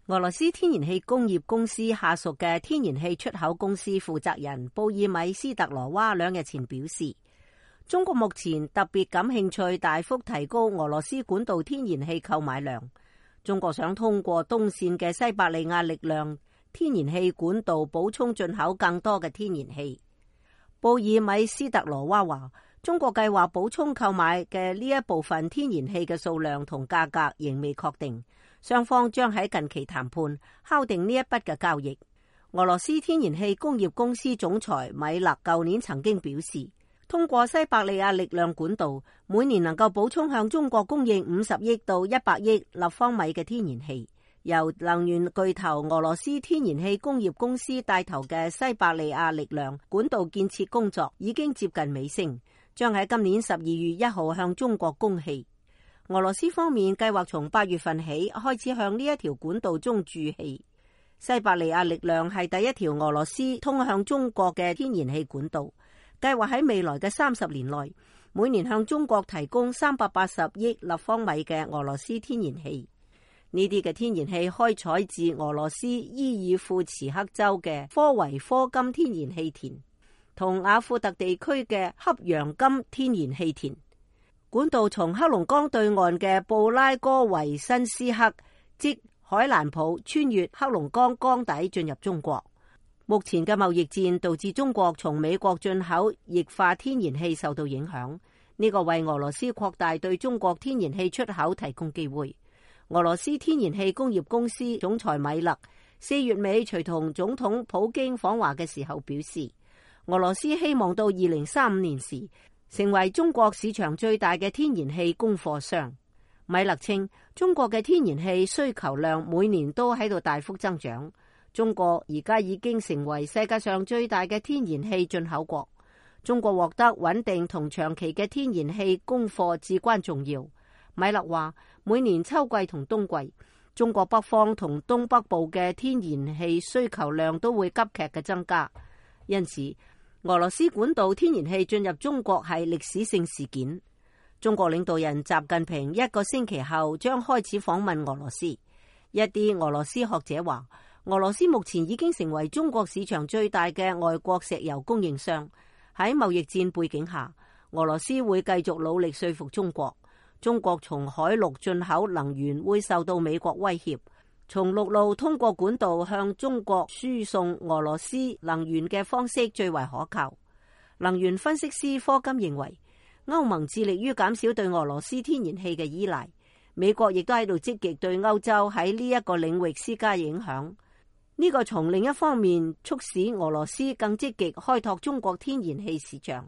俄羅斯天然氣工業公司下屬嘅天然氣出口公司負責人布爾米斯特羅娃2日前表示，中國目前特別感興趣大幅提高俄羅斯管道天然氣購買量。中國想通過東線嘅西伯利亞力量天然氣管道補充進口更多嘅天然氣。布爾米斯特羅娃話，中國計劃補充購買嘅呢一部分天然氣嘅數量同價格仍未確定。雙方將喺近期談判敲定呢一筆嘅交易。俄羅斯天然氣工業公司總裁米勒舊年曾經表示，通過西伯利亞力量管道，每年能夠補充向中國供應50億到100億立方米嘅天然氣。由能源巨頭俄羅斯天然氣工業公司帶頭嘅西伯利亞力量管道建設工作已經接近尾聲，將喺今年12月1號向中國供氣。俄羅斯方面計劃從8月份起開始向呢一條管道中注氣。西伯利亞力量係第一條俄羅斯通向中國嘅天然氣管道，計劃喺未來嘅30年內，每年向中國提供380億立方米嘅俄羅斯天然氣。呢啲嘅天然氣開採自俄羅斯伊爾庫茨克州嘅科維科金天然氣田同雅庫特地區嘅恰揚金天然氣田。管道從黑龍江對岸嘅布拉戈維申斯克，即海蘭普，穿越黑龍江江底進入中國。目前嘅貿易戰導致中國從美國進口液化天然氣受到影響，呢個為俄羅斯擴大對中國天然氣出口提供機會。俄羅斯天然氣工業公司總裁米勒4月尾隨同總統普京訪華嘅時候表示，俄羅斯希望到2035年時成為中國市場最大嘅天然氣供貨商。米勒稱，中國嘅天然氣需求量每年都喺度大幅增長，中國而家已經成為世界上最大嘅天然氣進口國。中國獲得穩定同長期嘅天然氣供貨至關重要。米勒話，每年秋季同冬季，中國北方同東北部嘅天然氣需求量都會急劇嘅增加，因此俄羅斯管道天然氣進入中國係歷史性事件。中國領導人習近平1個星期後將開始訪問俄羅斯。一啲俄羅斯學者話，俄羅斯目前已經成為中國市場最大嘅外國石油供應商。喺貿易戰背景下，俄羅斯會繼續努力說服中國。中國從海陸進口能源會受到美國威脅，從陸路通過管道向中國輸送俄羅斯能源嘅方式最為可靠。能源分析師科金認為，歐盟致力於減少對俄羅斯天然氣嘅依賴，美國亦都喺度積極對歐洲喺呢一個領域施加影響。呢個從另一方面促使俄羅斯更積極開拓中國天然氣市場。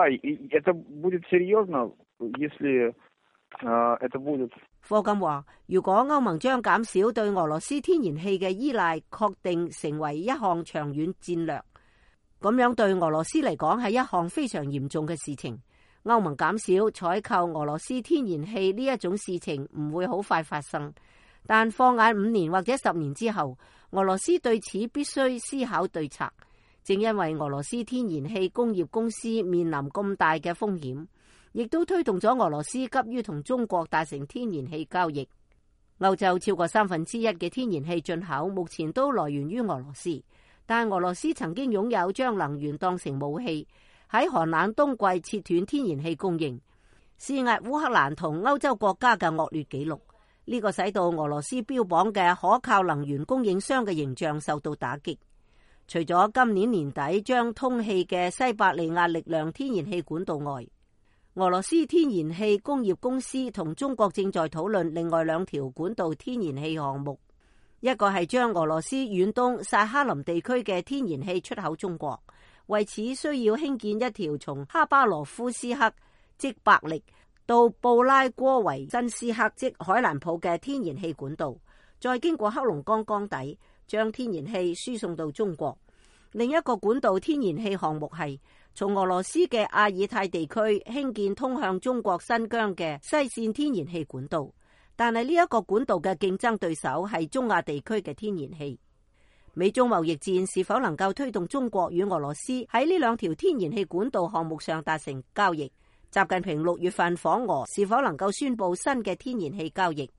科金話，如果歐盟將減少對俄羅斯天然氣嘅依賴確定成為一項長遠戰略，咁樣對俄羅斯嚟講係一項非常嚴重嘅事情。歐盟減少採購俄羅斯天然氣呢一種事情唔會好快發生，但放眼5年或者10年之後，俄羅斯對此必須思考對策。正因為俄羅斯天然氣工業公司面臨咁大嘅風險，亦都推動咗俄羅斯急於同中國達成天然氣交易。歐洲超過1/3嘅天然氣進口目前都來源於俄羅斯，但俄羅斯曾經擁有將能源當成武器，喺寒冷冬季切斷天然氣供應，施壓烏克蘭同歐洲國家嘅惡劣紀錄。呢個使到俄羅斯標榜嘅可靠能源供應商嘅形象受到打擊。除咗今年年底將通氣嘅西伯利亞力量天然氣管道外，俄羅斯天然氣工業公司同中國正在討論另外2條管道天然氣項目，一個係將俄羅斯遠東薩哈林地區嘅天然氣出口中國，為此需要興建一條從哈巴羅夫斯克即伯力到布拉戈維申斯克即海蘭普嘅天然氣管道，再經過黑龍江江底將天然氣輸送到中國。另一個管道天然氣項目係從俄羅斯嘅阿爾泰地區興建通向中國新疆嘅西線天然氣管道，但係呢一個管道嘅競爭對手係中亞地區嘅天然氣。美中貿易戰是否能夠推動中國與俄羅斯喺呢2條天然氣管道項目上達成交易？習近平6月份訪俄，是否能夠宣布新嘅天然氣交易？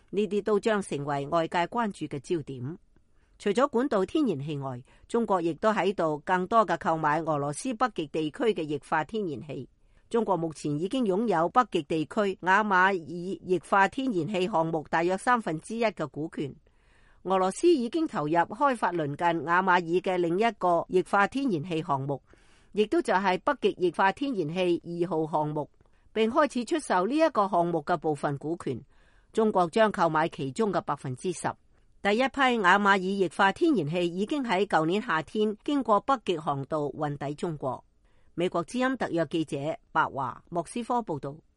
呢啲都將成為外界關注嘅焦點。除咗管道天然氣外，中國亦都喺度更多嘅購買俄羅斯北極地區嘅液化天然氣。中國目前已經擁有北極地區雅馬爾液化天然氣項目大約1/3嘅股權。俄羅斯已經投入開發鄰近雅馬爾嘅另一個液化天然氣項目，亦都就係北極液化天然氣2號項目，並開始出售呢一個項目嘅部分股權。中國將購買其中嘅10%。第一批雅馬爾液化天然氣已經喺舊年夏天經過北極航道運抵中國。美國之音特約記者白華莫斯科報道。